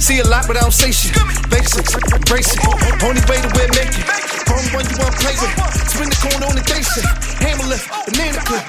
See a lot, but I don't say shit. Basics, embrace it. Only way to win, make it. Wrong one you wanna play with. Spin the corner on the day shit. Hammer lift, banana clip.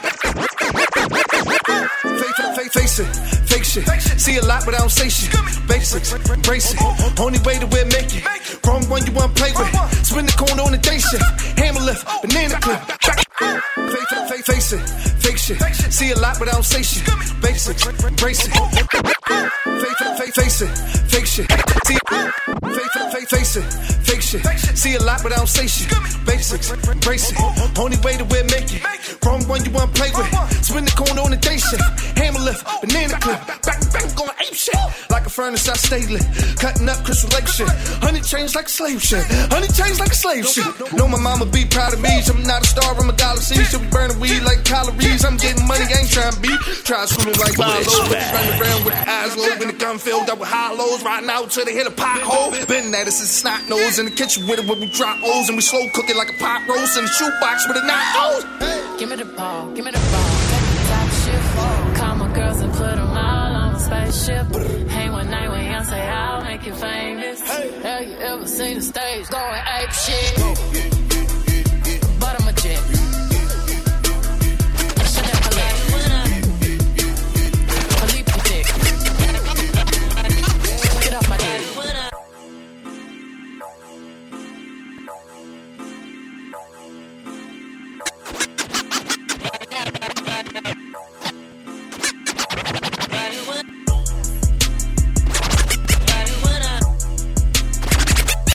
Face it, fake shit. See a lot, but I don't say shit. Basics, embrace it. Only way to win, make it. Wrong one you wanna play with. Spin the corner on the day shit. Hammer lift, banana clip. Face it, fake shit. See a lot, but I don't say shit. Basics, embrace it. Face it, fake shit. Face it, fake shit. See a lot, but I don't say shit. Basics, embrace it. Only way to win, make it. Wrong one you wanna play with. Spin the corner on the day shit. Hammer lift, banana clip. Bang, bang, going ape shit. Like a furnace, I stay lit. Cutting up Crystal Lake shit. Honey chains like a slave shit. Honey chains like a slave shit. Know my mama be proud of me. I'm not a star, I'm a galaxy. She'll be burning weed like calories. I'm getting money, I ain't trying to be. Try screwing like Milo. Running around with the eyes low. When the gun filled up with hollows. Riding out till they hit a pothole. Been at us as snot nose. In the kitchen with it when we drop O's. And we slow cook it like a pot roast. In the shoebox with a knot O's. Give me the ball, give me the ball. Take the top shit. Call my girls and put them all on a spaceship. Hang one night when young say I'll make you famous. Have you ever seen the stage going ape shit?